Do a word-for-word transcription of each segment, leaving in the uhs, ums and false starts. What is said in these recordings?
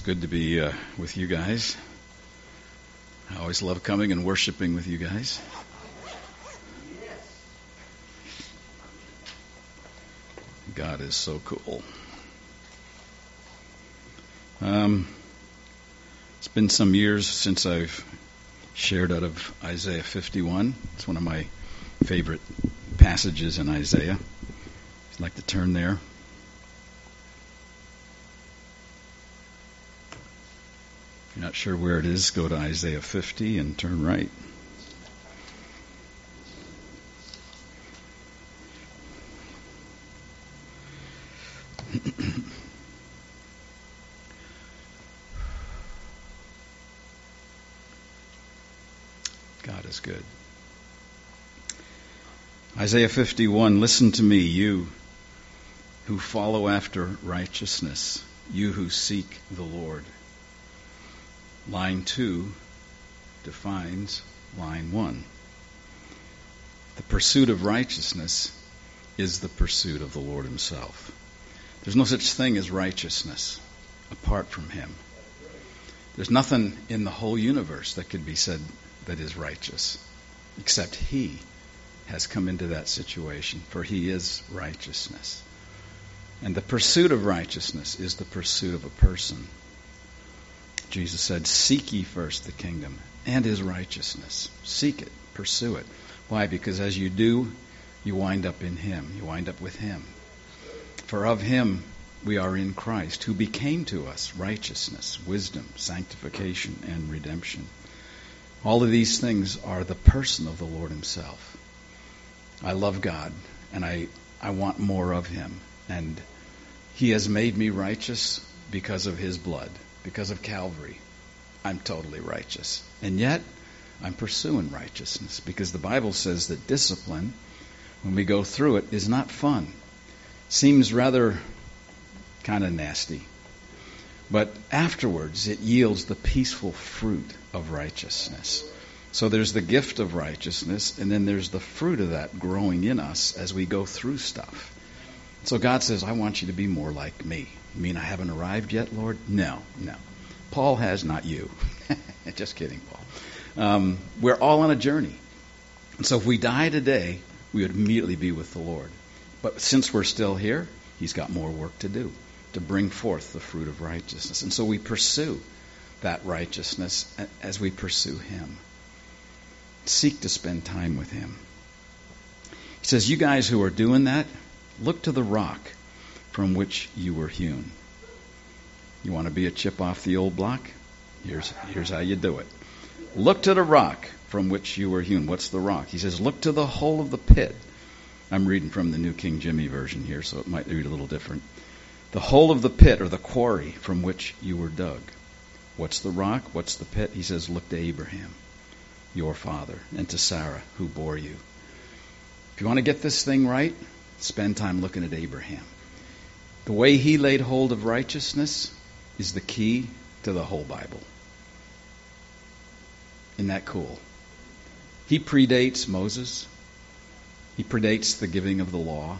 good to be uh, with you guys. I always love coming and worshiping with you guys. God is so cool. Um, it's been some years since I've shared out of Isaiah fifty-one. It's one of my favorite passages in Isaiah. I'd like to turn there. If you're not sure where it is, go to Isaiah fifty and turn right. God is good. Isaiah fifty-one, listen to me, you who follow after righteousness, you who seek the Lord. Line two defines line one. The pursuit of righteousness is the pursuit of the Lord himself. There's no such thing as righteousness apart from him. There's nothing in the whole universe that could be said that is righteous, except he has come into that situation, for he is righteousness. And the pursuit of righteousness is the pursuit of a person. Jesus said, seek ye first the kingdom and his righteousness. Seek it, pursue it. Why? Because as you do, you wind up in him. You wind up with him. For of him we are in Christ, who became to us righteousness, wisdom, sanctification, and redemption. All of these things are the person of the Lord himself. I love God, and I, I want more of him. And he has made me righteous because of his blood, because of Calvary. I'm totally righteous. And yet, I'm pursuing righteousness, because the Bible says that discipline, when we go through it, is not fun. Seems rather kind of nasty. But afterwards, it yields the peaceful fruit of righteousness. So there's the gift of righteousness, and then there's the fruit of that growing in us as we go through stuff. So God says, I want you to be more like me. You mean I haven't arrived yet, Lord? No, no. Paul has, not you. Just kidding, Paul. Um, we're all on a journey. And so if we die today, we would immediately be with the Lord. But since we're still here, he's got more work to do to bring forth the fruit of righteousness. And so we pursue that righteousness as we pursue him. Seek to spend time with him. He says, you guys who are doing that, look to the rock from which you were hewn. You want to be a chip off the old block? Here's, here's how you do it. Look to the rock from which you were hewn. What's the rock? He says, look to the hole of the pit. I'm reading from the New King Jimmy version here, so it might read a little different. The hole of the pit, or the quarry from which you were dug. What's the rock? What's the pit? He says, look to Abraham, your father, and to Sarah, who bore you. If you want to get this thing right, spend time looking at Abraham. The way he laid hold of righteousness is the key to the whole Bible. Isn't that cool? He predates Moses. He predates the giving of the law.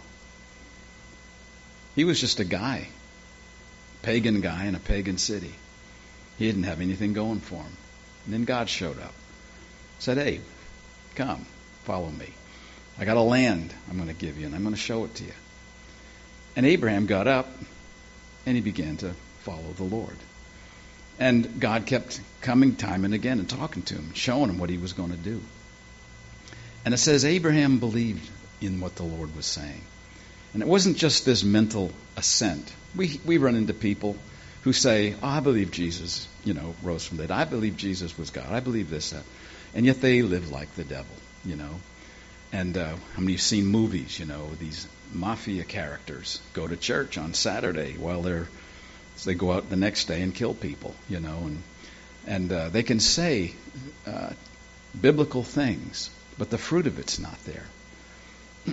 He was just a guy, pagan guy in a pagan city. He didn't have anything going for him. And then God showed up. Said, hey, come, follow me. I got a land I'm going to give you, and I'm going to show it to you. And Abraham got up, and he began to follow the Lord. And God kept coming time and again and talking to him, showing him what he was going to do. And it says Abraham believed in what the Lord was saying. And it wasn't just this mental assent. We we run into people who say, oh, I believe Jesus, you know, rose from the dead. I believe Jesus was God. I believe this, that. And yet they live like the devil, you know. And uh, how many have seen movies, you know, these mafia characters go to church on Saturday while they're, so they go out the next day and kill people, you know. And, and uh, they can say uh, biblical things, but the fruit of it's not there.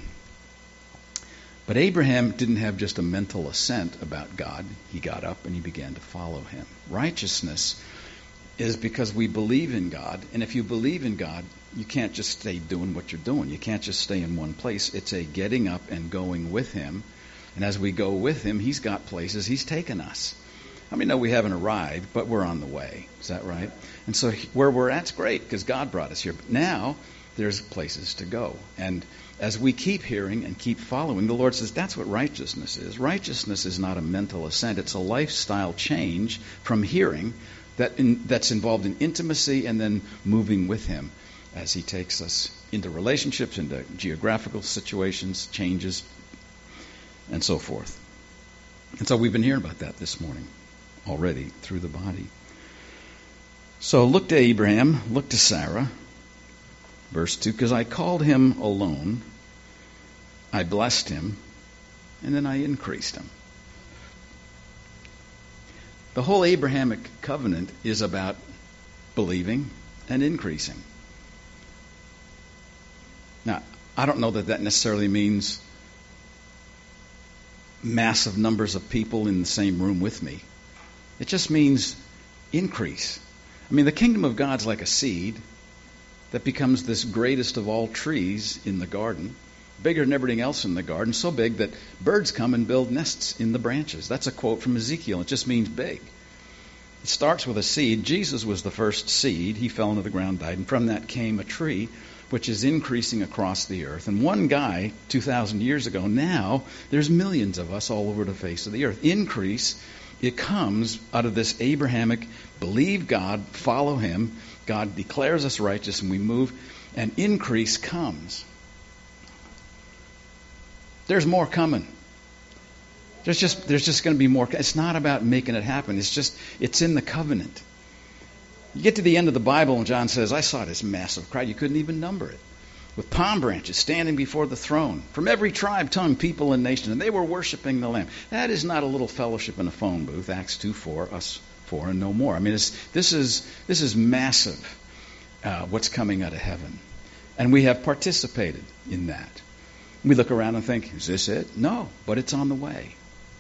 But Abraham didn't have just a mental assent about God. He got up and he began to follow him. Righteousness is because we believe in God. And if you believe in God, you can't just stay doing what you're doing. You can't just stay in one place. It's a getting up and going with him. And as we go with him, he's got places he's taken us. I mean, no, we haven't arrived, but we're on the way. Is that right? And so where we're at's great because God brought us here. But now there's places to go. And as we keep hearing and keep following, the Lord says that's what righteousness is. Righteousness is not a mental assent. It's a lifestyle change from hearing that in, that's involved in intimacy and then moving with Him as He takes us into relationships, into geographical situations, changes, and so forth. And so we've been hearing about that this morning already through the body. So look to Abraham, look to Sarah. Verse two, because I called him alone, I blessed him, and then I increased him. The whole Abrahamic covenant is about believing and increasing. Now, I don't know that that necessarily means massive numbers of people in the same room with me. It just means increase. I mean, the kingdom of God's like a seed that becomes this greatest of all trees in the garden, bigger than everything else in the garden, so big that birds come and build nests in the branches. That's a quote from Ezekiel. It just means big. It starts with a seed. Jesus was the first seed. He fell into the ground, died, and from that came a tree, which is increasing across the earth. And one guy, two thousand years ago, now there's millions of us all over the face of the earth. Increase, it comes out of this Abrahamic, believe God, follow Him. God declares us righteous and we move, and increase comes. There's more coming. There's just there's just going to be more. It's not about making it happen. It's just, it's in the covenant. You get to the end of the Bible and John says, I saw this massive crowd. You couldn't even number it. With palm branches standing before the throne from every tribe, tongue, people, and nation. And they were worshiping the Lamb. That is not a little fellowship in a phone booth. Acts two four, us four and no more. I mean, it's, this is this is massive, uh, what's coming out of heaven. And we have participated in that. We look around and think, is this it? No, but it's on the way.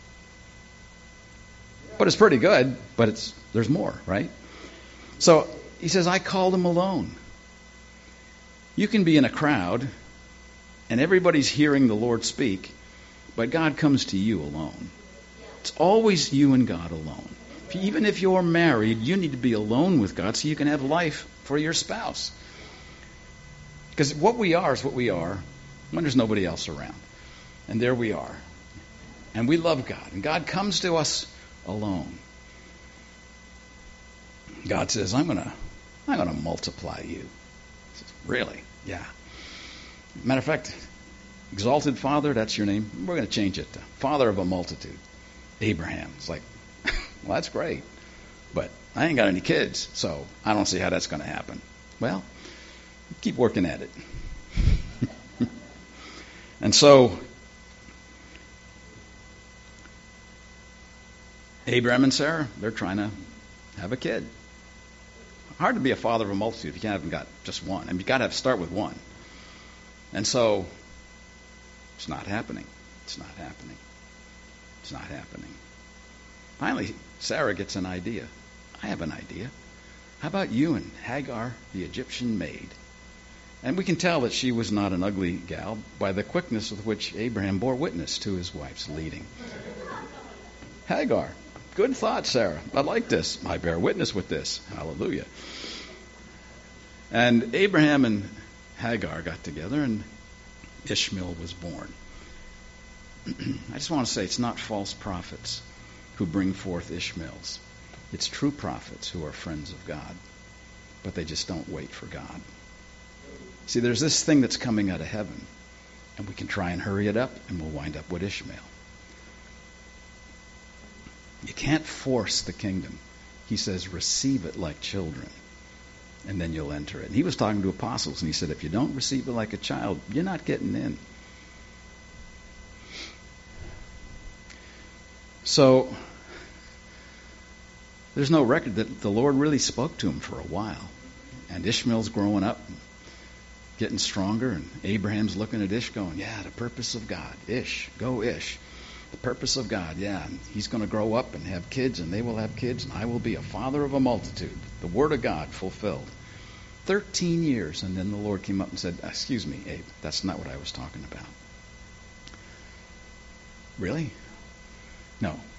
But it's pretty good, but it's there's more, right? So he says, I called him alone. You can be in a crowd, and everybody's hearing the Lord speak, but God comes to you alone. It's always you and God alone. Even if you're married, you need to be alone with God so you can have life for your spouse. Because what we are is what we are when there's nobody else around. And there we are. And we love God. And God comes to us alone. God says, I'm gonna I'm gonna multiply you. He says, really? Yeah. Matter of fact, exalted Father, that's your name. We're gonna change it to Father of a multitude. Abraham. It's like, well, that's great. But I ain't got any kids, so I don't see how that's gonna happen. Well, keep working at it. And so Abraham and Sarah, they're trying to have a kid. Hard to be a father of a multitude if you haven't got just one. I mean, you've got to have, start with one. And so it's not happening. It's not happening. It's not happening. Finally, Sarah gets an idea. I have an idea. How about you and Hagar, the Egyptian maid? And we can tell that she was not an ugly gal by the quickness with which Abraham bore witness to his wife's leading. Hagar. Good thought, Sarah. I like this. I bear witness with this. Hallelujah. And Abraham and Hagar got together, and Ishmael was born. I just want to say it's not false prophets who bring forth Ishmaels. It's true prophets who are friends of God, but they just don't wait for God. See, there's this thing that's coming out of heaven, and we can try and hurry it up, and we'll wind up with Ishmael. You can't force the kingdom. He says, receive it like children, and then you'll enter it. And he was talking to apostles, and he said, if you don't receive it like a child, you're not getting in. So, there's no record that the Lord really spoke to him for a while. And Ishmael's growing up, getting stronger, and Abraham's looking at Ish going, yeah, the purpose of God. Ish, go Ish. The purpose of God, yeah. And he's going to grow up and have kids, and they will have kids, and I will be a father of a multitude. The word of God fulfilled. Thirteen years, and then the Lord came up and said, excuse me, Abe, that's not what I was talking about. Really? No.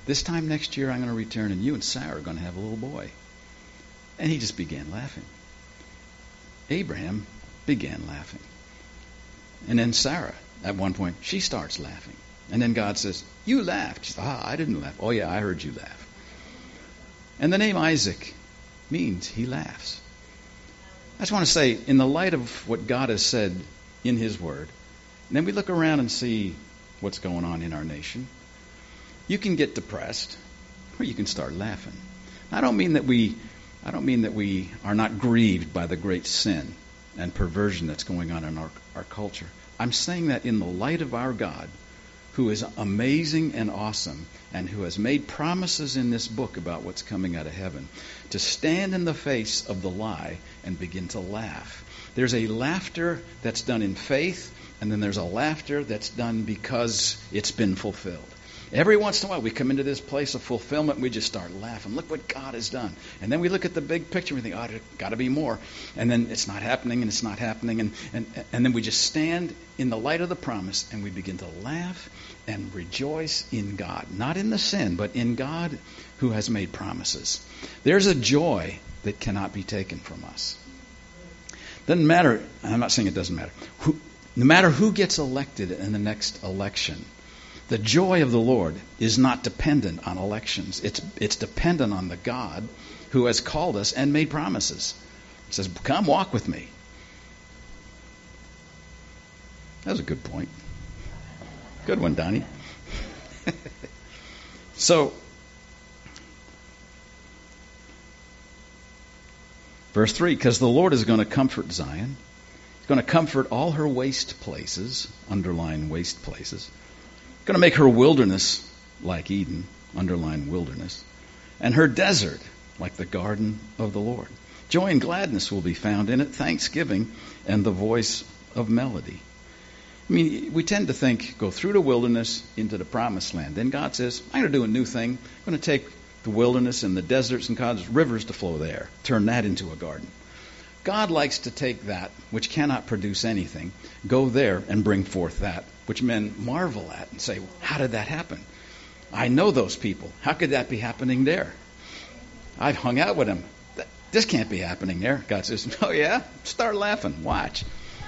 This time next year I'm going to return and you and Sarah are going to have a little boy. And he just began laughing. Abraham began laughing. And then Sarah, at one point, she starts laughing. And then God says, you laughed. She says, ah, I didn't laugh. Oh yeah, I heard you laugh. And the name Isaac means he laughs. I just want to say, in the light of what God has said in his word, and then we look around and see what's going on in our nation, you can get depressed or you can start laughing. I don't mean that we I don't mean that we are not grieved by the great sin and perversion that's going on in our, our culture. I'm saying that in the light of our God, who is amazing and awesome, and who has made promises in this book about what's coming out of heaven, to stand in the face of the lie and begin to laugh. There's a laughter that's done in faith, and then there's a laughter that's done because it's been fulfilled. Every once in a while, we come into this place of fulfillment, and we just start laughing. Look what God has done. And then we look at the big picture, and we think, oh, there's got to be more. And then it's not happening, and it's not happening. And, and, and then we just stand in the light of the promise, and we begin to laugh and rejoice in God. Not in the sin, but in God who has made promises. There's a joy that cannot be taken from us. Doesn't matter. I'm not saying it doesn't matter. Who, no matter who gets elected in the next election, the joy of the Lord is not dependent on elections. It's it's dependent on the God who has called us and made promises. He says, come walk with me. That was a good point. Good one, Donnie. So, verse three, because the Lord is going to comfort Zion. He's going to comfort all her waste places, underline waste places. Going to make her wilderness like Eden, underline wilderness, and her desert like the garden of the Lord. Joy and gladness will be found in it, thanksgiving and the voice of melody. I mean, we tend to think, go through the wilderness into the promised land. Then God says, I'm going to do a new thing. I'm going to take the wilderness and the deserts and cause rivers to flow there, turn that into a garden. God likes to take that which cannot produce anything, go there and bring forth that which men marvel at and say, how did that happen? I know those people. How could that be happening there? I've hung out with them. This can't be happening there. God says, oh yeah? Start laughing. Watch.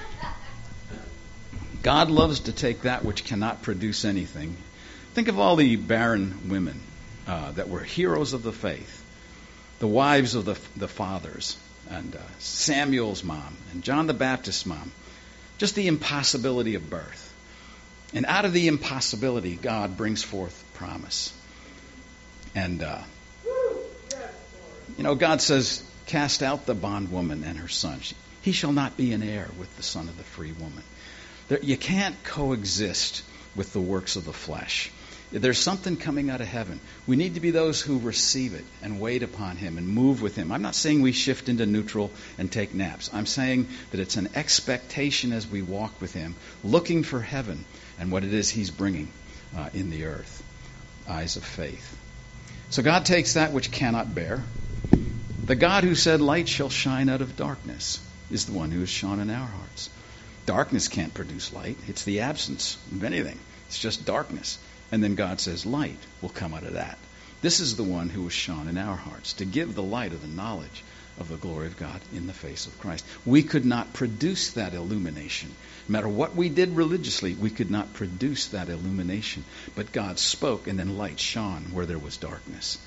God loves to take that which cannot produce anything. Think of all the barren women uh, that were heroes of the faith, the wives of the, the fathers, and uh, Samuel's mom, and John the Baptist's mom. Just the impossibility of birth. And out of the impossibility, God brings forth promise. And, uh, you know, God says, cast out the bondwoman and her son. He shall not be an heir with the son of the free woman. There, you can't coexist with the works of the flesh. There's something coming out of heaven. We need to be those who receive it and wait upon him and move with him. I'm not saying we shift into neutral and take naps. I'm saying that it's an expectation as we walk with him, looking for heaven and what it is he's bringing uh, in the earth. Eyes of faith. So God takes that which cannot bear. The God who said, light shall shine out of darkness, is the one who has shone in our hearts. Darkness can't produce light. It's the absence of anything. It's just darkness. And then God says light will come out of that. This is the one who was shone in our hearts, to give the light of the knowledge of the glory of God in the face of Christ. We could not produce that illumination. No matter what we did religiously, we could not produce that illumination. But God spoke, and then light shone where there was darkness.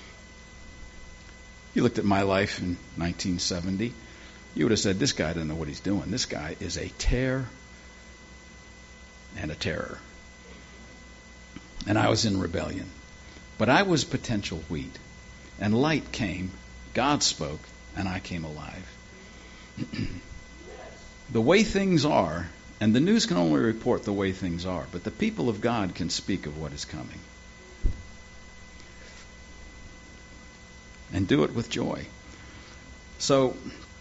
You looked at my life in nineteen seventy, you would have said, this guy doesn't know what he's doing. This guy is a tear and a terror. And I was in rebellion. But I was potential wheat. And light came, God spoke, and I came alive. The way things are, and the news can only report the way things are, but the people of God can speak of what is coming. And do it with joy. So,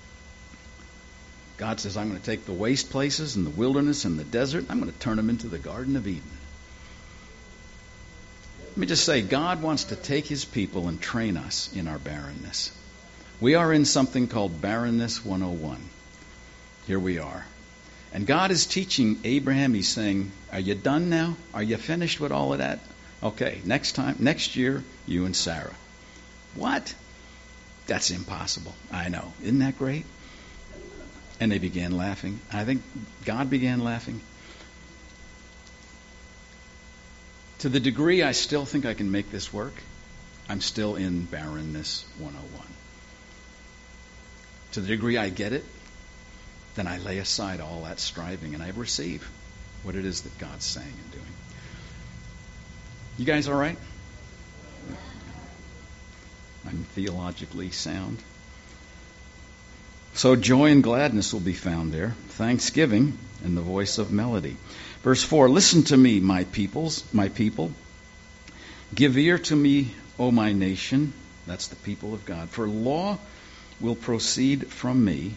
God says, I'm going to take the waste places and the wilderness and the desert, I'm going to turn them into the Garden of Eden. Let me just say, God wants to take his people and train us in our barrenness. We are in something called Barrenness one oh one. Here we are. And God is teaching Abraham, he's saying, are you done now? Are you finished with all of that? Okay, next time, next year, you and Sarah. What? That's impossible. I know. Isn't that great? And they began laughing. I think God began laughing. To the degree I still think I can make this work, I'm still in barrenness one oh one. To the degree I get it, then I lay aside all that striving and I receive what it is that God's saying and doing. You guys all right? I'm theologically sound. So joy and gladness will be found there, thanksgiving and the voice of melody. Verse four, listen to me, my peoples, my people. Give ear to me, O my nation. That's the people of God. For law will proceed from me.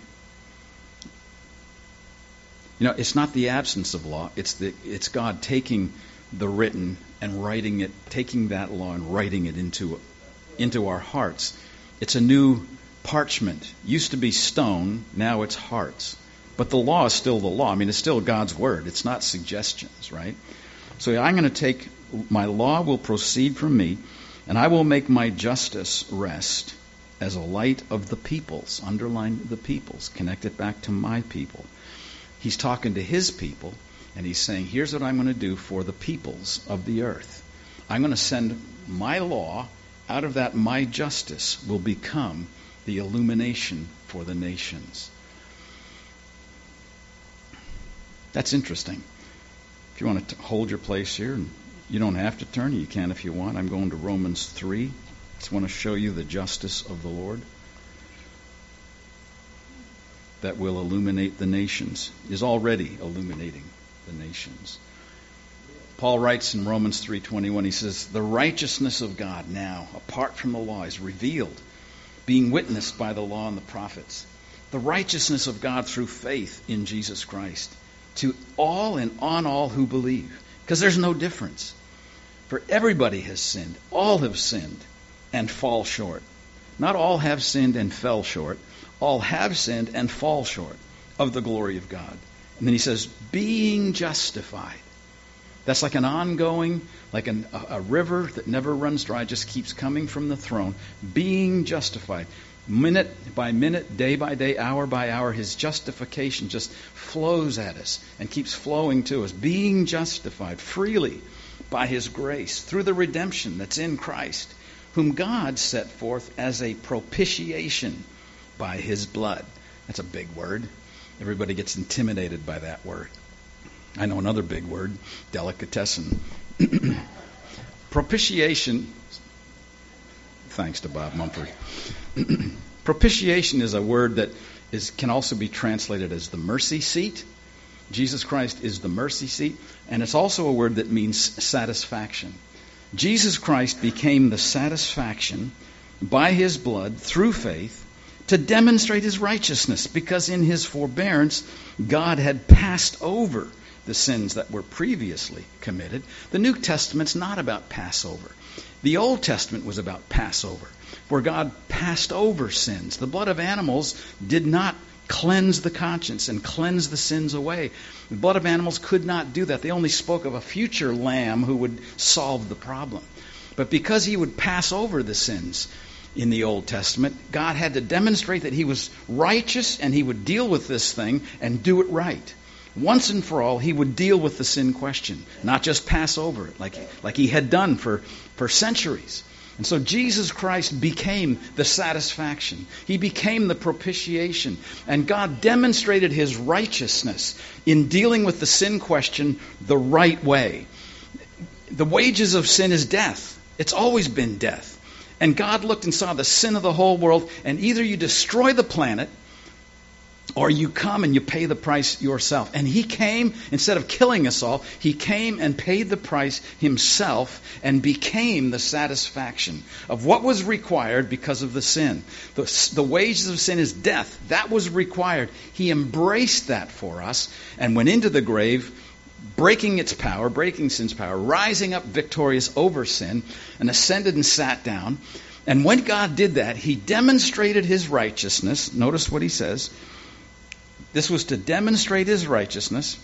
You know, it's not the absence of law. It's the it's God taking the written and writing it, taking that law and writing it into into our hearts. It's a new parchment. Used to be stone, now it's hearts. But the law is still the law. I mean, it's still God's word. It's not suggestions, right? So I'm going to take, my law will proceed from me, and I will make my justice rest as a light of the peoples. Underline the peoples. Connect it back to my people. He's talking to his people, and he's saying, here's what I'm going to do for the peoples of the earth. I'm going to send my law. Out of that, my justice will become the illumination for the nations. That's interesting. If you want to hold your place here, and you don't have to turn, you can if you want. I'm going to Romans three. I just want to show you the justice of the Lord that will illuminate the nations, is already illuminating the nations. Paul writes in Romans three twenty-one, he says, the righteousness of God now, apart from the law, is revealed, being witnessed by the law and the prophets. The righteousness of God through faith in Jesus Christ, to all and on all who believe. Because there's no difference. For everybody has sinned. All have sinned and fall short. Not all have sinned and fell short. All have sinned and fall short of the glory of God. And then he says, being justified. That's like an ongoing, like an, a, a river that never runs dry, just keeps coming from the throne. Being justified. Minute by minute, day by day, hour by hour, his justification just flows at us and keeps flowing to us. Being justified freely by his grace through the redemption that's in Christ, whom God set forth as a propitiation by his blood. That's a big word. Everybody gets intimidated by that word. I know another big word, delicatessen. Propitiation, thanks to Bob Mumford. Propitiation is a word that is can also be translated as the mercy seat. Jesus Christ is the mercy seat, and it's also a word that means satisfaction. Jesus Christ became the satisfaction by his blood through faith to demonstrate his righteousness, because in his forbearance God had passed over the sins that were previously committed. The New Testament's not about Passover. The Old Testament was about Passover, where God passed over sins. The blood of animals did not cleanse the conscience and cleanse the sins away. The blood of animals could not do that. They only spoke of a future lamb who would solve the problem. But because he would pass over the sins in the Old Testament, God had to demonstrate that he was righteous and he would deal with this thing and do it right. Once and for all, he would deal with the sin question, not just pass over it like, like he had done for, for centuries. And so Jesus Christ became the satisfaction. He became the propitiation. And God demonstrated his righteousness in dealing with the sin question the right way. The wages of sin is death. It's always been death. And God looked and saw the sin of the whole world, and either you destroy the planet or you come and you pay the price yourself. And he came, instead of killing us all, he came and paid the price himself and became the satisfaction of what was required because of the sin. The, the wages of sin is death. That was required. He embraced that for us and went into the grave, breaking its power, breaking sin's power, rising up victorious over sin, and ascended and sat down. And when God did that, he demonstrated his righteousness. Notice what he says. This was to demonstrate his righteousness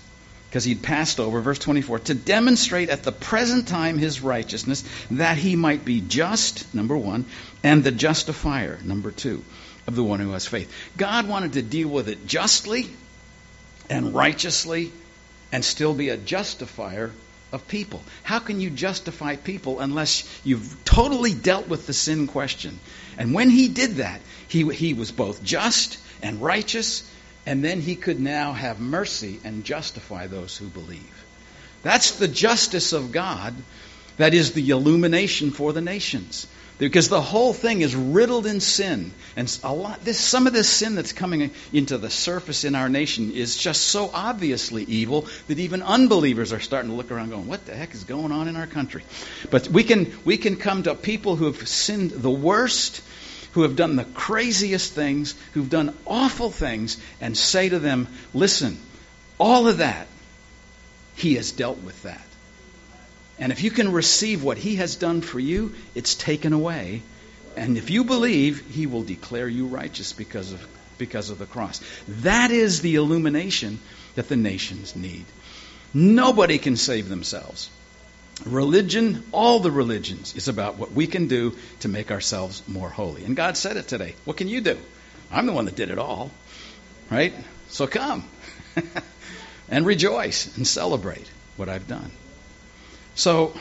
because he'd passed over, verse twenty-four, to demonstrate at the present time his righteousness, that he might be just, number one, and the justifier, number two, of the one who has faith. God wanted to deal with it justly and righteously and still be a justifier of people. How can you justify people unless you've totally dealt with the sin question? And when he did that, he, he was both just and righteous, and then he could now have mercy and justify those who believe. That's the justice of God. That is the illumination for the nations. Because the whole thing is riddled in sin. And a lot, this, some of this sin that's coming into the surface in our nation is just so obviously evil that even unbelievers are starting to look around going, what the heck is going on in our country? But we can, we can come to people who have sinned the worst, who have done the craziest things, who've done awful things, and say to them, listen, all of that, he has dealt with that. And if you can receive what he has done for you, it's taken away. And if you believe, he will declare you righteous because of, because of the cross. That is the illumination that the nations need. Nobody can save themselves. Religion, all the religions, is about what we can do to make ourselves more holy. And God said it today. What can you do? I'm the one that did it all. Right? So come. And rejoice and celebrate what I've done. So,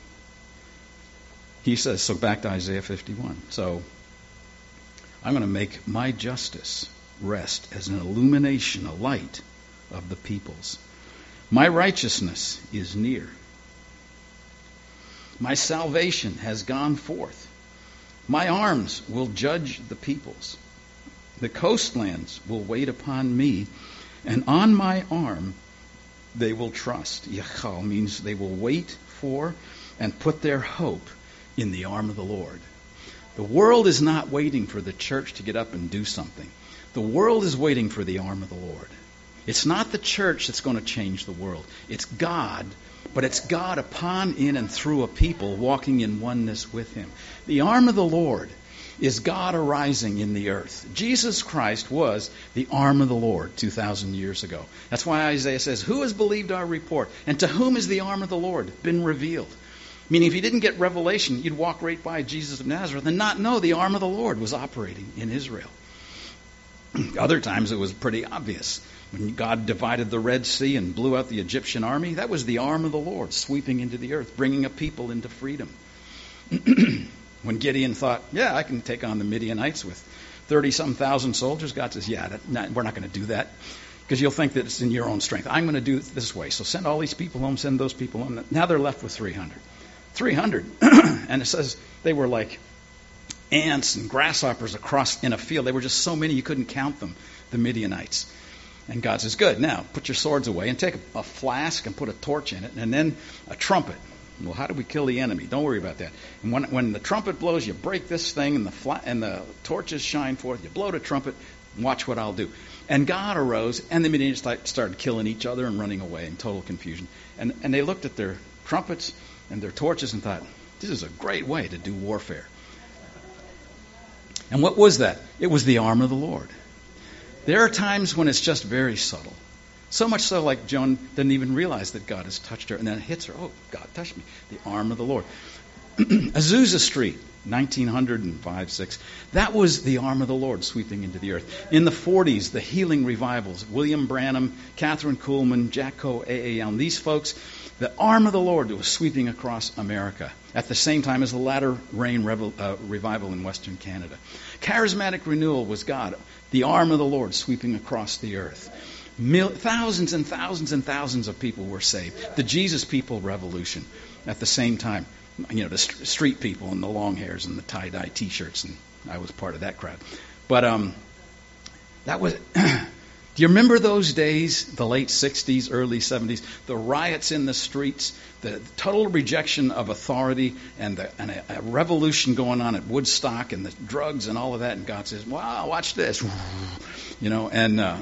he says, so back to Isaiah fifty-one. So, I'm going to make my justice rest as an illumination, a light of the peoples. My righteousness is near. My salvation has gone forth. My arms will judge the peoples. The coastlands will wait upon me, and on my arm they will trust. Yachal means they will wait for and put their hope in the arm of the Lord. The world is not waiting for the church to get up and do something. The world is waiting for the arm of the Lord. It's not the church that's going to change the world. It's God. But it's God upon, in, and through a people walking in oneness with him. The arm of the Lord is God arising in the earth. Jesus Christ was the arm of the Lord two thousand years ago. That's why Isaiah says, who has believed our report? And to whom has the arm of the Lord been revealed? Meaning if you didn't get revelation, you'd walk right by Jesus of Nazareth and not know the arm of the Lord was operating in Israel. Other times it was pretty obvious. When God divided the Red Sea and blew out the Egyptian army, that was the arm of the Lord sweeping into the earth, bringing a people into freedom. When Gideon thought, yeah, I can take on the Midianites with thirty-some thousand soldiers, God says, yeah, that, not, we're not going to do that because you'll think that it's in your own strength. I'm going to do it this way. So send all these people home, send those people home. Now they're left with three hundred. three hundred. And it says they were like ants and grasshoppers across in a field. They were just so many you couldn't count them, the Midianites. And God says, good, now put your swords away and take a, a flask and put a torch in it and then a trumpet. Well, how do we kill the enemy? Don't worry about that. And when, when the trumpet blows, you break this thing and the fla- and the torches shine forth. You blow the trumpet and watch what I'll do. And God arose and the Midianites started killing each other and running away in total confusion. And, and they looked at their trumpets and their torches and thought, this is a great way to do warfare. And what was that? It was the arm of the Lord. There are times when it's just very subtle. So much so like Joan didn't even realize that God has touched her. And then it hits her. Oh, God touched me. The arm of the Lord. Azusa Street, nineteen oh five, six. That was the arm of the Lord sweeping into the earth. In the forties, the healing revivals. William Branham, Catherine Kuhlman, Jack Coe, A A. Allen. These folks, the arm of the Lord was sweeping across America at the same time as the latter rain revel, uh, revival in Western Canada. Charismatic renewal was God, the arm of the Lord sweeping across the earth. Mil- thousands and thousands and thousands of people were saved. The Jesus People revolution at the same time. You know, the st- street people and the long hairs and the tie-dye T-shirts, and I was part of that crowd. But um, that was... Do you remember those days, the late sixties, early seventies, the riots in the streets, the total rejection of authority, and, the, and a, a revolution going on at Woodstock, and the drugs and all of that, and God says, wow, watch this. You know, and uh,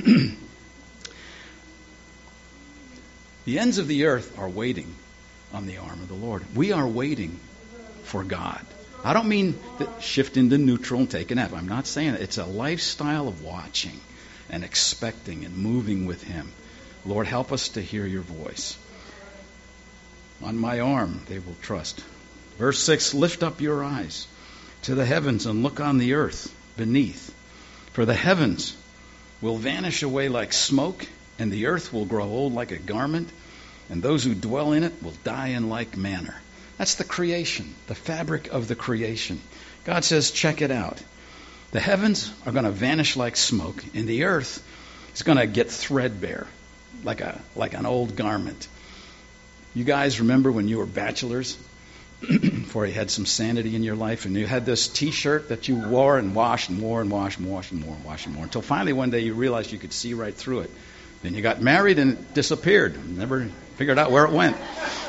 the ends of the earth are waiting on the arm of the Lord. We are waiting for God. I don't mean that shift into neutral and take a nap. I'm not saying it. It's a lifestyle of watching and expecting and moving with him Lord, help us to hear your voice. On my arm they will trust. Verse six, lift up your eyes to the heavens and look on the earth beneath. For the heavens will vanish away like smoke, and the earth will grow old like a garment, and those who dwell in it will die in like manner. That's the creation, the fabric of the creation. God says, check it out. The heavens are going to vanish like smoke, and the earth is going to get threadbare, like a like an old garment. You guys remember when you were bachelors, before you had some sanity in your life, and you had this T-shirt that you wore and washed and wore and washed and washed and wore and washed and wore, until finally one day you realized you could see right through it. Then you got married and it disappeared. Never figured out where it went.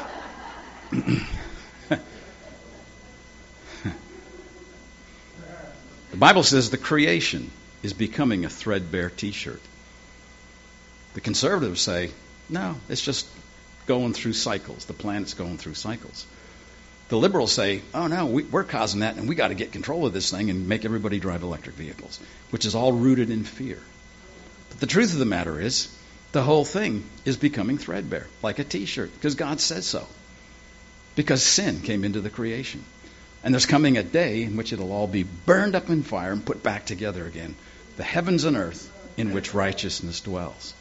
The Bible says the creation is becoming a threadbare T-shirt. The conservatives say, no, it's just going through cycles. The planet's going through cycles. The liberals say, oh no, we, we're causing that, and we got to get control of this thing and make everybody drive electric vehicles, which is all rooted in fear. But the truth of the matter is, the whole thing is becoming threadbare, like a T-shirt, because God says so. Because sin came into the creation. And there's coming a day in which it'll all be burned up in fire and put back together again. The heavens and earth in which righteousness dwells.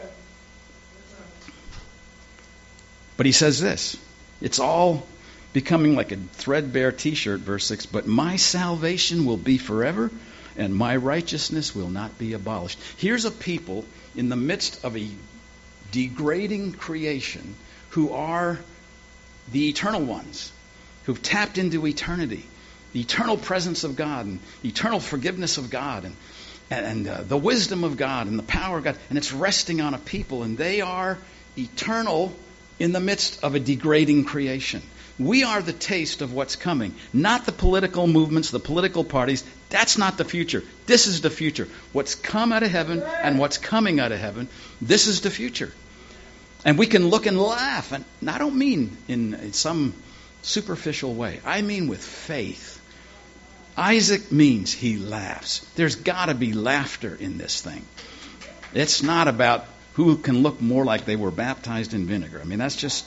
But he says this, it's all becoming like a threadbare T-shirt, verse six, but my salvation will be forever, and my righteousness will not be abolished. Here's a people in the midst of a degrading creation who are the eternal ones, who've tapped into eternity, the eternal presence of God, and eternal forgiveness of God, and, and uh, the wisdom of God, and the power of God, and it's resting on a people, and they are eternal in the midst of a degrading creation. We are the taste of what's coming, not the political movements, the political parties. That's not the future. This is the future. What's come out of heaven and what's coming out of heaven, this is the future. And we can look and laugh. And I don't mean in, in some superficial way. I mean with faith. Isaac means he laughs. There's got to be laughter in this thing. It's not about who can look more like they were baptized in vinegar. I mean, that's just...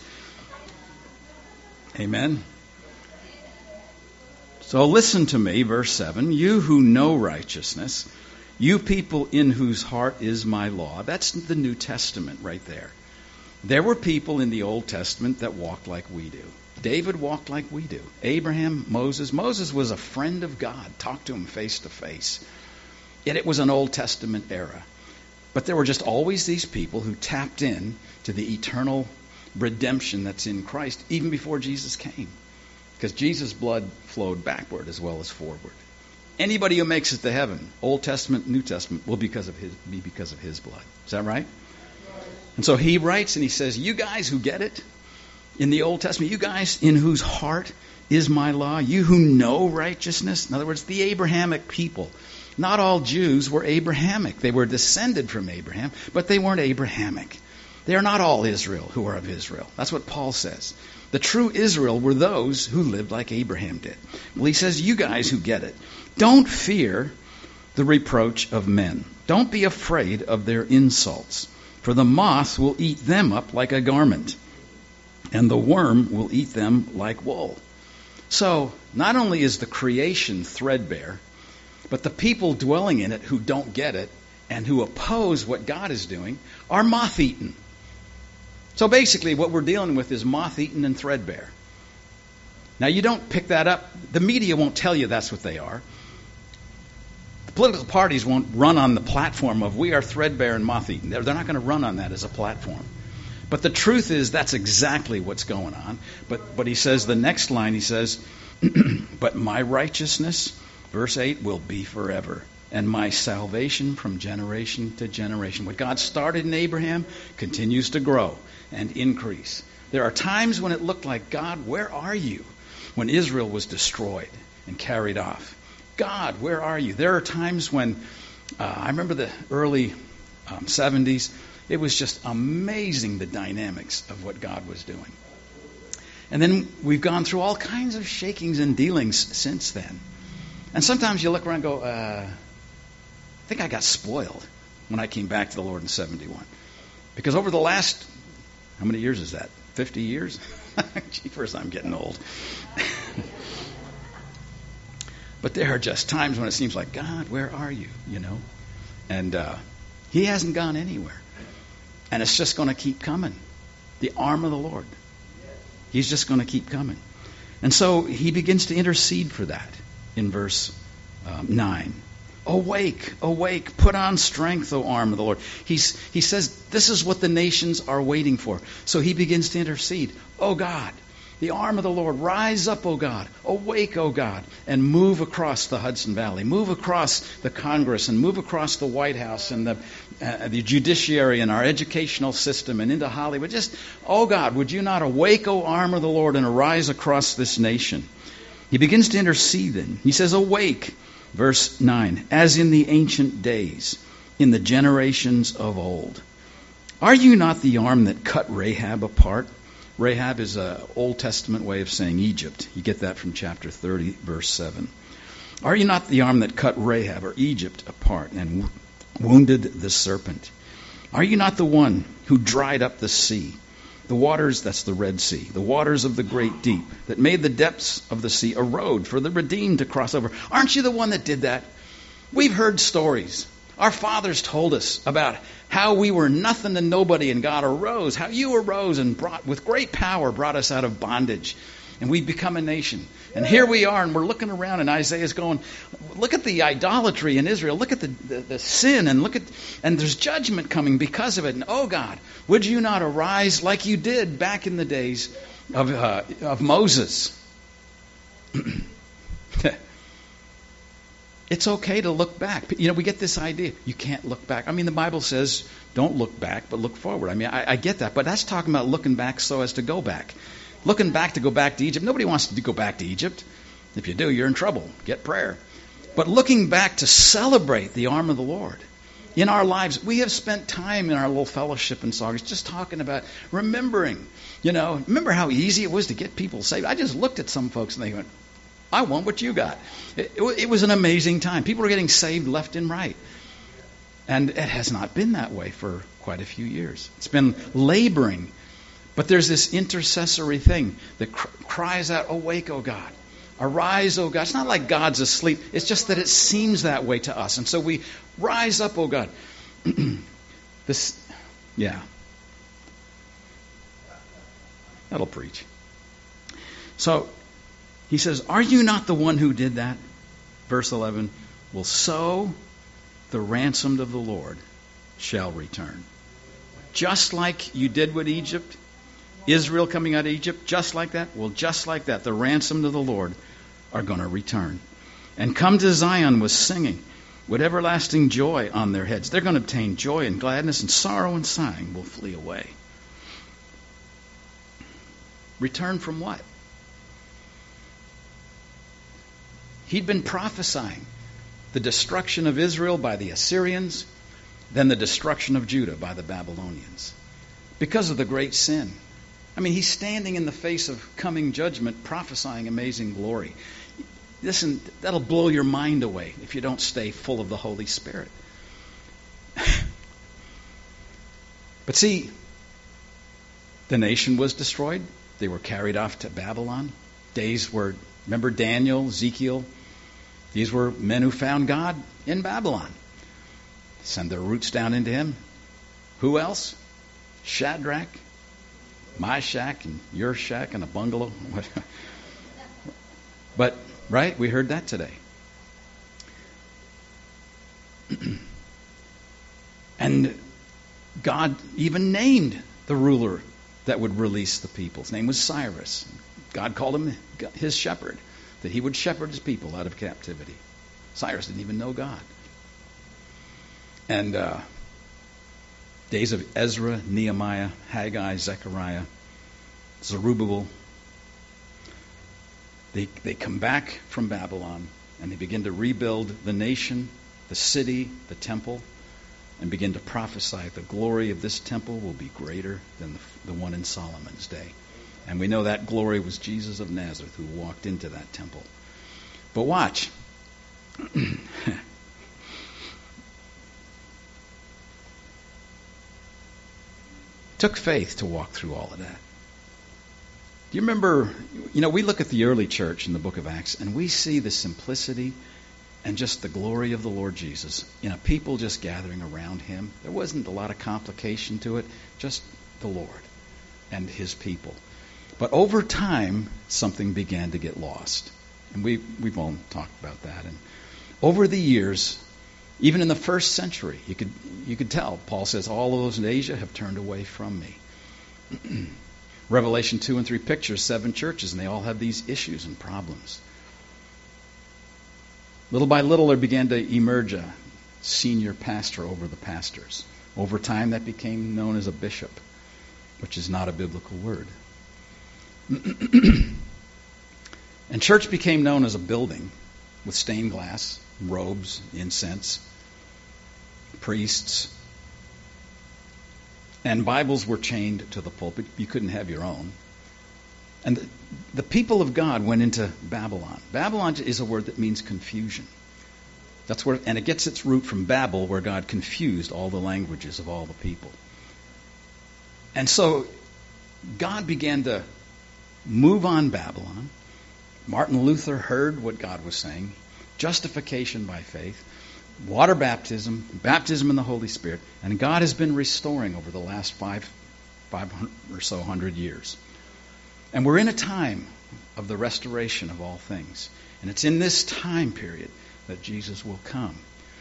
Amen. So listen to me, verse seven. You who know righteousness, you people in whose heart is my law. That's the New Testament right there. There were people in the Old Testament that walked like we do. David walked like we do. Abraham, Moses. Moses was a friend of God. Talked to him face to face. Yet it was an Old Testament era. But there were just always these people who tapped in to the eternal redemption that's in Christ even before Jesus came. Because Jesus' blood flowed backward as well as forward. Anybody who makes it to heaven, Old Testament, New Testament, will because of his, be because of his blood. Is that right? And so he writes and he says, you guys who get it in the Old Testament, you guys in whose heart is my law, you who know righteousness, in other words, the Abrahamic people. Not all Jews were Abrahamic. They were descended from Abraham, but they weren't Abrahamic. They are not all Israel who are of Israel. That's what Paul says. The true Israel were those who lived like Abraham did. Well, he says, you guys who get it, don't fear the reproach of men. Don't be afraid of their insults, for the moth will eat them up like a garment, and the worm will eat them like wool. So, not only is the creation threadbare, but the people dwelling in it who don't get it and who oppose what God is doing are moth-eaten. So basically what we're dealing with is moth-eaten and threadbare. Now you don't pick that up. The media won't tell you that's what they are. The political parties won't run on the platform of we are threadbare and moth-eaten. They're, they're not going to run on that as a platform. But the truth is that's exactly what's going on. But, but he says, the next line, he says, but my righteousness, verse eight, will be forever, and my salvation from generation to generation. What God started in Abraham continues to grow and increase. There are times when it looked like, God, where are you? When Israel was destroyed and carried off. God, where are you? There are times when, uh, I remember the early um, seventies, it was just amazing the dynamics of what God was doing. And then we've gone through all kinds of shakings and dealings since then. And sometimes you look around and go, uh, I think I got spoiled when I came back to the Lord in seventy-one. Because over the last, how many years is that? fifty years? Jeepers, I'm getting old. But there are just times when it seems like, God, where are you? You know? And uh, he hasn't gone anywhere. And it's just going to keep coming. The arm of the Lord. He's just going to keep coming. And so he begins to intercede for that in verse um, nine. Awake, awake, put on strength, O arm of the Lord. He's, he says this is what the nations are waiting for. So he begins to intercede. Oh God, the arm of the Lord, rise up, O God. Awake, O God, and move across the Hudson Valley. Move across the Congress and move across the White House and the, uh, the judiciary and our educational system and into Hollywood. Just, oh God, would you not awake, O arm of the Lord, and arise across this nation? He begins to intercede then. He says, awake. Verse nine, as in the ancient days, in the generations of old. Are you not the arm that cut Rahab apart? Rahab is an Old Testament way of saying Egypt. You get that from chapter thirty, verse seven. Are you not the arm that cut Rahab or Egypt apart and w- wounded the serpent? Are you not the one who dried up the sea? The waters, that's the Red Sea, the waters of the great deep, that made the depths of the sea a road for the redeemed to cross over. Aren't you the one that did that? We've heard stories. Our fathers told us about how we were nothing and nobody, and God arose, how you arose and brought, with great power, brought us out of bondage. And we've become a nation. And here we are, and we're looking around, and Isaiah's going, look at the idolatry in Israel. Look at the, the, the sin, and look at, and there's judgment coming because of it. And oh God, would you not arise like you did back in the days of, uh, of Moses? It's okay to look back. You know, we get this idea, you can't look back. I mean, the Bible says, don't look back, but look forward. I mean, I, I get that, but that's talking about looking back so as to go back. Looking back to go back to Egypt. Nobody wants to go back to Egypt. If you do, you're in trouble. Get prayer. But looking back to celebrate the arm of the Lord. In our lives, we have spent time in our little fellowship and songs just talking about remembering. You know, remember how easy it was to get people saved? I just looked at some folks and they went, I want what you got. It, it, it was an amazing time. People are getting saved left and right. And it has not been that way for quite a few years. It's been laboring. But there's this intercessory thing that cr- cries out, awake, O God. Arise, O God. It's not like God's asleep. It's just that it seems that way to us. And so we rise up, O God. This, yeah. That'll preach. So he says, are you not the one who did that? Verse eleven, well, so the ransomed of the Lord shall return. Just like you did with Egypt, Israel coming out of Egypt, just like that? Well, just like that, the ransomed of the Lord are going to return. And come to Zion with singing, with everlasting joy on their heads. They're going to obtain joy and gladness, and sorrow and sighing will flee away. Return from what? He'd been prophesying the destruction of Israel by the Assyrians, then the destruction of Judah by the Babylonians, because of the great sin. I mean, he's standing in the face of coming judgment, prophesying amazing glory. Listen, that'll blow your mind away if you don't stay full of the Holy Spirit. But see, the nation was destroyed. They were carried off to Babylon. Days were, remember Daniel, Ezekiel? These were men who found God in Babylon. Send their roots down into him. Who else? Shadrach, my shack and your shack and a bungalow. But, right, we heard that today. And God even named the ruler that would release the people. His name was Cyrus. God called him his shepherd, that he would shepherd his people out of captivity. Cyrus didn't even know God. And uh, days of Ezra, Nehemiah, Haggai, Zechariah, Zerubbabel, they, they come back from Babylon and they begin to rebuild the nation, the city, the temple, and begin to prophesy the glory of this temple will be greater than the, the one in Solomon's day. And we know that glory was Jesus of Nazareth who walked into that temple. But watch. Took faith to walk through all of that. Do you remember, you know, we look at the early church in the book of Acts, and we see the simplicity and just the glory of the Lord Jesus. You know, people just gathering around him. There wasn't a lot of complication to it, just the Lord and his people. But over time, something began to get lost. And we, we've all talked about that. And over the years, even in the first century, you could you could tell. Paul says, all of those in Asia have turned away from me. Revelation two and three pictures seven churches, and they all have these issues and problems. Little by little, there began to emerge a senior pastor over the pastors. Over time, that became known as a bishop, which is not a biblical word. And church became known as a building with stained glass, robes, incense, priests, and Bibles were chained to the pulpit. You couldn't have your own. And the, the people of God went into Babylon. Babylon is a word that means confusion. That's where, and it gets its root from Babel, where God confused all the languages of all the people. And so God began to move on Babylon. Martin Luther heard what God was saying. Justification by faith, water baptism, baptism in the Holy Spirit, and God has been restoring over the last five, five hundred or so hundred years. And we're in a time of the restoration of all things. And it's in this time period that Jesus will come.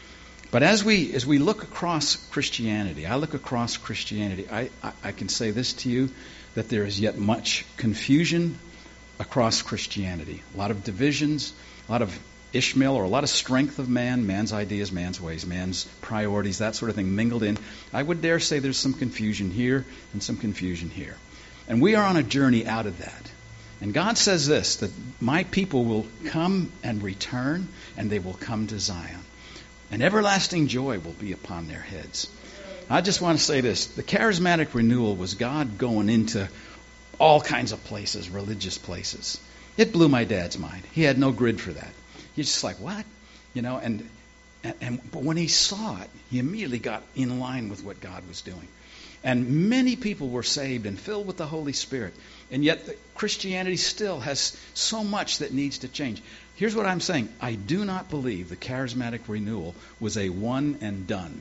But as we as we look across Christianity, I look across Christianity, I, I, I can say this to you, that there is yet much confusion across Christianity. A lot of divisions, a lot of Ishmael, or a lot of strength of man, man's ideas, man's ways, man's priorities, that sort of thing mingled in. I would dare say there's some confusion here and some confusion here. And we are on a journey out of that. And God says this, that my people will come and return, and they will come to Zion. And everlasting joy will be upon their heads. I just want to say this. The charismatic renewal was God going into all kinds of places, religious places. It blew my dad's mind. He had no grid for that. He's just like, what? You know, and, and, and but when he saw it, he immediately got in line with what God was doing. And many people were saved and filled with the Holy Spirit. And yet Christianity still has so much that needs to change. Here's what I'm saying. I do not believe the charismatic renewal was a one and done.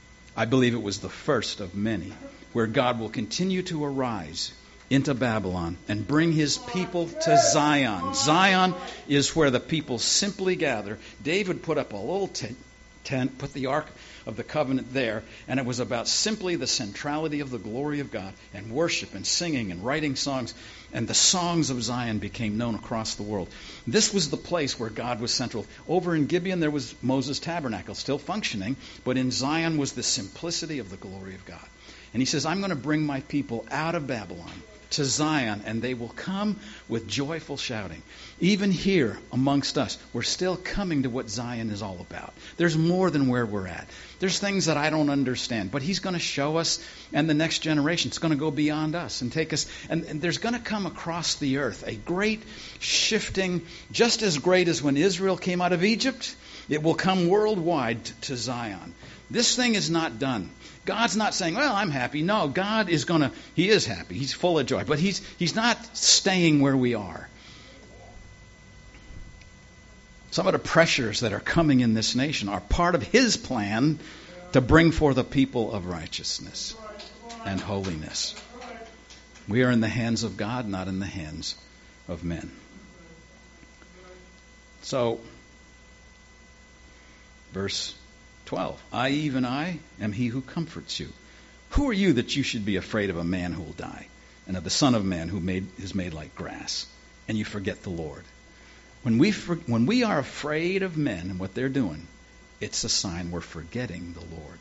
I believe it was the first of many, where God will continue to arise into Babylon and bring his people to Zion. Zion is where the people simply gather. David put up a little tent, tent, put the Ark of the Covenant there, and it was about simply the centrality of the glory of God and worship and singing and writing songs, and the songs of Zion became known across the world. This was the place where God was central. Over in Gibeon there was Moses' tabernacle still functioning, but in Zion was the simplicity of the glory of God. And he says, I'm going to bring my people out of Babylon to Zion, and they will come with joyful shouting. Even here amongst us, we're still coming to what Zion is all about. There's more than where we're at. There's things that I don't understand, but he's going to show us, and the next generation is going to go beyond us and take us. And, and there's going to come across the earth a great shifting, just as great as when Israel came out of Egypt. It will come worldwide to Zion. This thing is not done. God's not saying, well, I'm happy. No, God is going to, he is happy. He's full of joy. But he's he's not staying where we are. Some of the pressures that are coming in this nation are part of his plan to bring forth a people of righteousness and holiness. We are in the hands of God, not in the hands of men. So, verse twelve, I, even I, am he who comforts you. Who are you that you should be afraid of a man who will die, and of the Son of Man who made, is made like grass, and you forget the Lord? When we for, when we are afraid of men and what they're doing, it's a sign we're forgetting the Lord.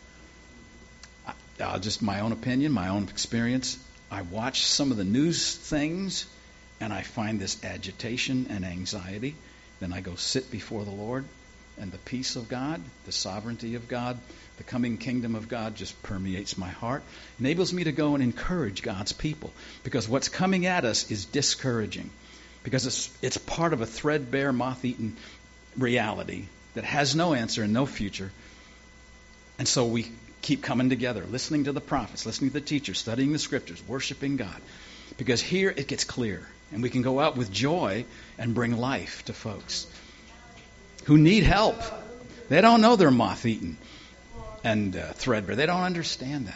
I, I'll just my own opinion, my own experience. I watch some of the news things, and I find this agitation and anxiety. Then I go sit before the Lord. And the peace of God, the sovereignty of God, the coming kingdom of God just permeates my heart, enables me to go and encourage God's people. Because what's coming at us is discouraging. Because it's it's part of a threadbare, moth-eaten reality that has no answer and no future. And so we keep coming together, listening to the prophets, listening to the teachers, studying the scriptures, worshiping God. Because here it gets clear, and we can go out with joy and bring life to folks who need help. They don't know they're moth-eaten and uh, threadbare. They don't understand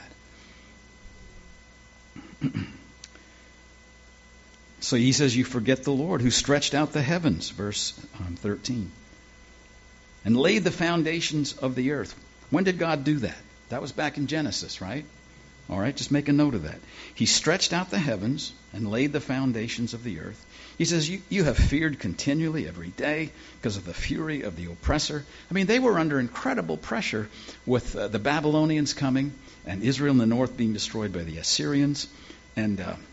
that. So he says, you forget the Lord who stretched out the heavens, verse um, thirteen, and laid the foundations of the earth. When did God do that? That was back in Genesis, right? All right, just make a note of that. He stretched out the heavens and laid the foundations of the earth. He says, you, you have feared continually every day because of the fury of the oppressor. I mean, they were under incredible pressure with uh, the Babylonians coming and Israel in the north being destroyed by the Assyrians. And uh,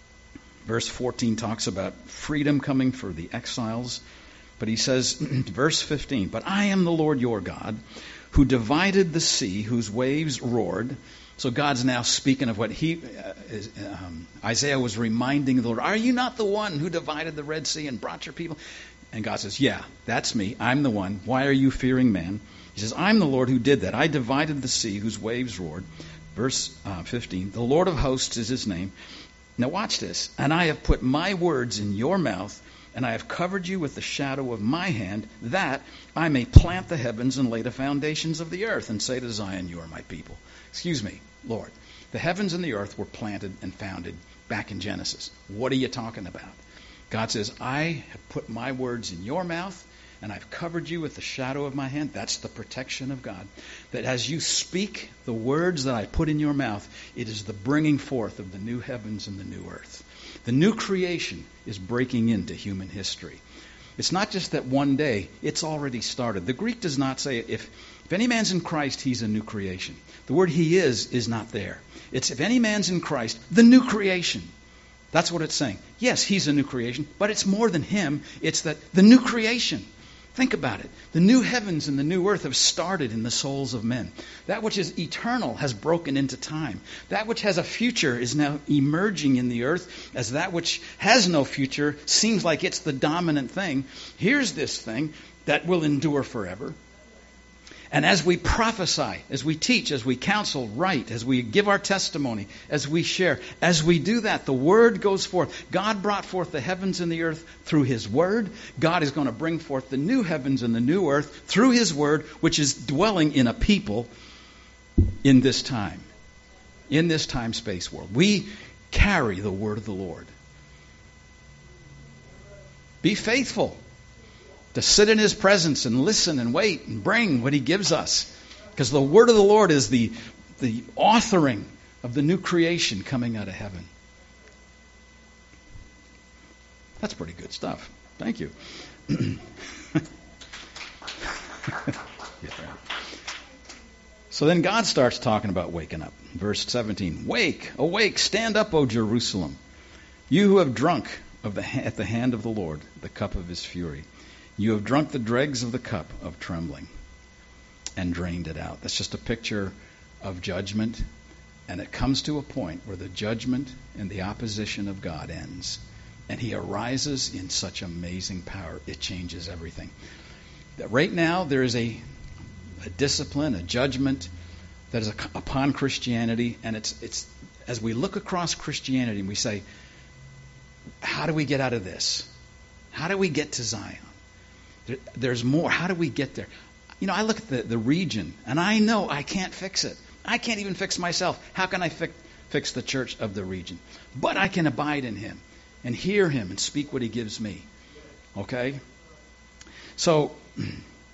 verse fourteen talks about freedom coming for the exiles. But he says, verse fifteen, but I am the Lord your God, who divided the sea, whose waves roared. So God's now speaking of what he, uh, is, um, Isaiah was reminding the Lord, are you not the one who divided the Red Sea and brought your people? And God says, yeah, that's me. I'm the one. Why are you fearing man? He says, I'm the Lord who did that. I divided the sea, whose waves roared. Verse uh, fifteen, the Lord of hosts is his name. Now watch this. And I have put my words in your mouth, and I have covered you with the shadow of my hand, that I may plant the heavens and lay the foundations of the earth, and say to Zion, you are my people. Excuse me, Lord. The heavens and the earth were planted and founded back in Genesis. What are you talking about? God says, I have put my words in your mouth, and I've covered you with the shadow of my hand. That's the protection of God. That as you speak the words that I put in your mouth, it is the bringing forth of the new heavens and the new earth. The new creation is breaking into human history. It's not just that one day, it's already started. The Greek does not say if, if any man's in Christ, he's a new creation. The word he is is not there. It's if any man's in Christ, the new creation. That's what it's saying. Yes, he's a new creation, but it's more than him. It's that the new creation. Think about it. The new heavens and the new earth have started in the souls of men. That which is eternal has broken into time. That which has a future is now emerging in the earth as that which has no future seems like it's the dominant thing. Here's this thing that will endure forever. And as we prophesy, as we teach, as we counsel, write, as we give our testimony, as we share, as we do that, the Word goes forth. God brought forth the heavens and the earth through His Word. God is going to bring forth the new heavens and the new earth through His Word, which is dwelling in a people in this time, in this time-space world. We carry the Word of the Lord. Be faithful to sit in His presence and listen and wait and bring what He gives us. Because the word of the Lord is the, the authoring of the new creation coming out of heaven. That's pretty good stuff. Thank you. So then God starts talking about waking up. Verse seventeen, wake, awake, stand up, O Jerusalem, you who have drunk of the, at the hand of the Lord the cup of His fury. You have drunk the dregs of the cup of trembling and drained it out. That's just a picture of judgment. And it comes to a point where the judgment and the opposition of God ends. And He arises in such amazing power. It changes everything. Right now, there is a, a discipline, a judgment that is upon Christianity. And it's it's as we look across Christianity and we say, how do we get out of this? How do we get to Zion? There's more. How do we get there? You know, I look at the, the region, and I know I can't fix it. I can't even fix myself. How can I fi- fix the church of the region? But I can abide in Him and hear Him and speak what He gives me. Okay? So, He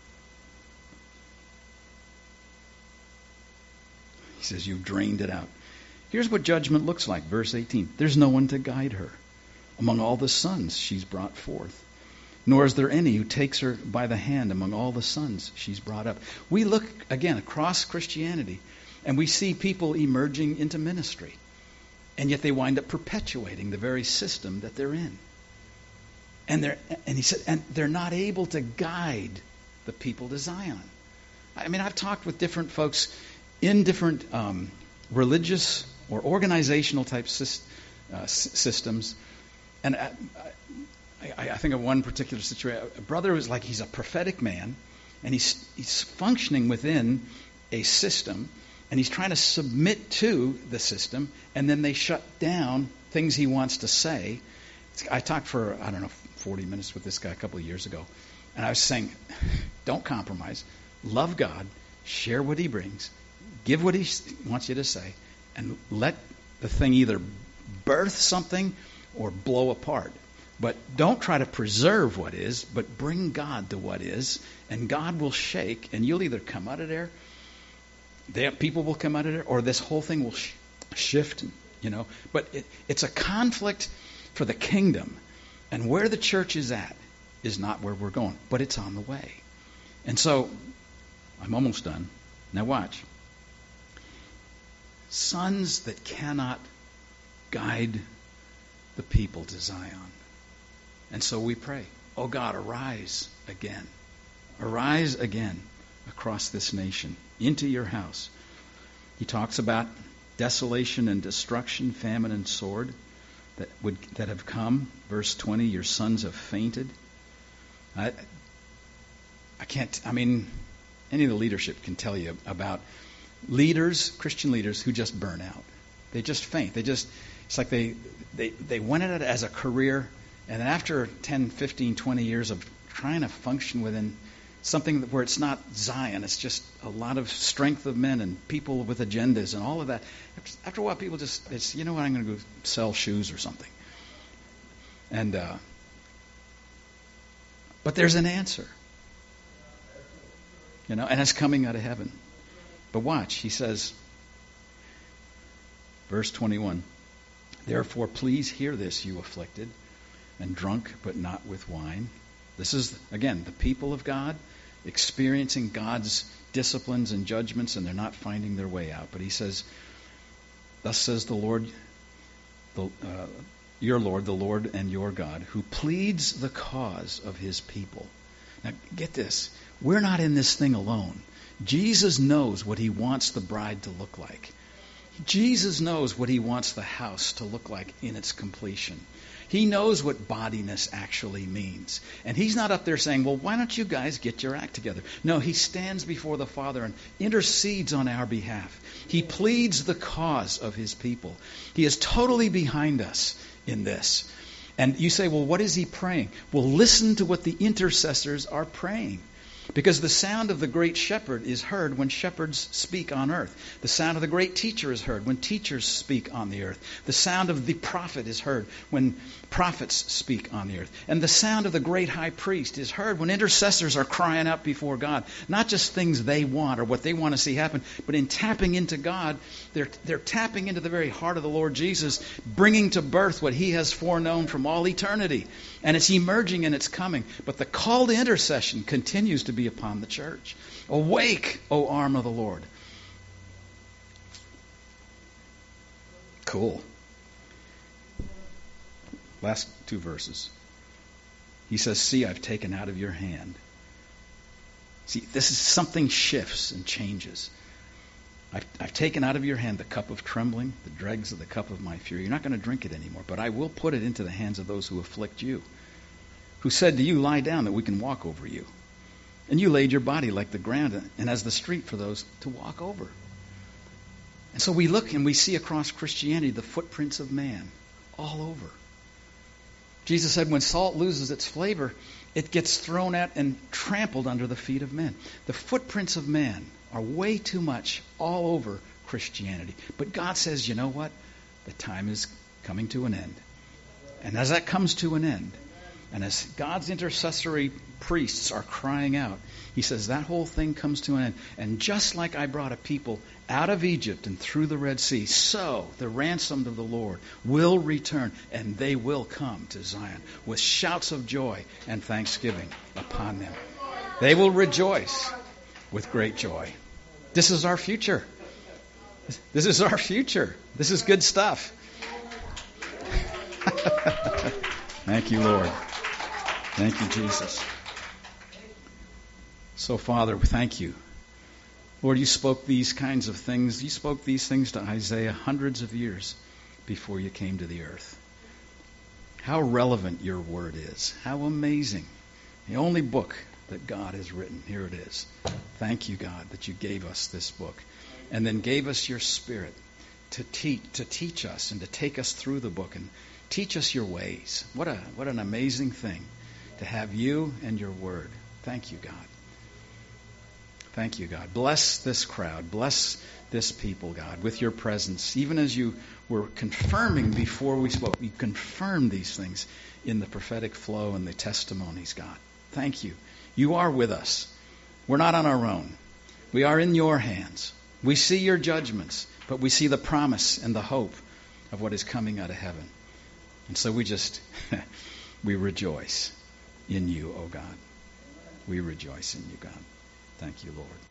says, you've drained it out. Here's what judgment looks like. Verse eighteen. There's no one to guide her. Among all the sons she's brought forth. Nor is there any who takes her by the hand among all the sons she's brought up. We look, again, across Christianity, and we see people emerging into ministry. And yet they wind up perpetuating the very system that they're in. And they're, and he said, and they're not able to guide the people to Zion. I mean, I've talked with different folks in different um, religious or organizational type sy- uh, systems. And I, I, I think of one particular situation. A brother was like, he's a prophetic man, and he's he's functioning within a system And he's trying to submit to the system, and then they shut down things he wants to say. I talked for, I don't know, forty minutes with this guy a couple of years ago, and I was saying, don't compromise. Love God, share what he brings, give what he wants you to say, and let the thing either birth something or blow apart. But don't try to preserve what is, but bring God to what is, and God will shake, and you'll either come out of there, there people will come out of there, or this whole thing will sh- shift, you know. But it, it's a conflict for the kingdom, and where the church is at is not where we're going, but it's on the way. And so, I'm almost done. Now watch. Sons that cannot guide the people to Zion. And so we pray, oh God, arise again. Arise again across this nation, into your house. He talks about desolation and destruction, famine and sword that would that have come. Verse twenty, your sons have fainted. I, I can't, I mean, any of the leadership can tell you about leaders, Christian leaders, who just burn out. They just faint. They just, it's like they, they, they went at it as a career, and then after ten, fifteen, twenty years of trying to function within something where it's not Zion, it's just a lot of strength of men and people with agendas and all of that. After a while, people just, it's, you know what, I'm going to go sell shoes or something. And, uh, but there's an answer. You know, and it's coming out of heaven. But watch, he says, verse twenty-one, therefore please hear this, you afflicted, and drunk, but not with wine. This is, again, the people of God experiencing God's disciplines and judgments, and they're not finding their way out. But he says, thus says the Lord, the, uh, your Lord, the Lord and your God, who pleads the cause of his people. Now, get this. We're not in this thing alone. Jesus knows what he wants the bride to look like. Jesus knows what he wants the house to look like in its completion. He knows what bodiness actually means. And he's not up there saying, well, why don't you guys get your act together? No, he stands before the Father and intercedes on our behalf. He pleads the cause of his people. He is totally behind us in this. And you say, well, what is he praying? Well, listen to what the intercessors are praying. Because the sound of the great shepherd is heard when shepherds speak on earth. The sound of the great teacher is heard when teachers speak on the earth. The sound of the prophet is heard when prophets speak on the earth. And the sound of the great high priest is heard when intercessors are crying out before God. Not just things they want or what they want to see happen, but in tapping into God, they're, they're tapping into the very heart of the Lord Jesus, bringing to birth what he has foreknown from all eternity. And it's emerging and it's coming. But the call to intercession continues to be upon the church. Awake, O arm of the Lord. Cool. Last two verses. He says, see, I've taken out of your hand. See, this is something shifts and changes. I've, I've taken out of your hand the cup of trembling, the dregs of the cup of my fury. You're not going to drink it anymore, but I will put it into the hands of those who afflict you, who said to you, lie down that we can walk over you. And you laid your body like the ground and as the street for those to walk over. And so we look and we see across Christianity the footprints of man all over. Jesus said when salt loses its flavor, it gets thrown at and trampled under the feet of men. The footprints of man are way too much all over Christianity. But God says, you know what? The time is coming to an end. And as that comes to an end, and as God's intercessory priests are crying out, he says that whole thing comes to an end. And just like I brought a people out of Egypt and through the Red Sea, so the ransomed of the Lord will return, and they will come to Zion with shouts of joy and thanksgiving upon them. They will rejoice with great joy. This is our future. This is our future. This is good stuff. Thank you, Lord. Thank you, Jesus. So, Father, thank you. Lord, you spoke these kinds of things. You spoke these things to Isaiah hundreds of years before you came to the earth. How relevant your word is. How amazing. The only book that God has written. Here it is. Thank you, God, that you gave us this book. and then gave us your Spirit to teach, to teach us and to take us through the book and teach us your ways. What a what an amazing thing to have you and your word. Thank you, God. Thank you, God. Bless this crowd. Bless this people, God, with your presence. Even as you were confirming before we spoke, you confirmed these things in the prophetic flow and the testimonies, God. Thank you. You are with us. We're not on our own. We are in your hands. We see your judgments, but we see the promise and the hope of what is coming out of heaven. And so we just, we rejoice in you, oh God. We rejoice in you, God. Thank you, Lord.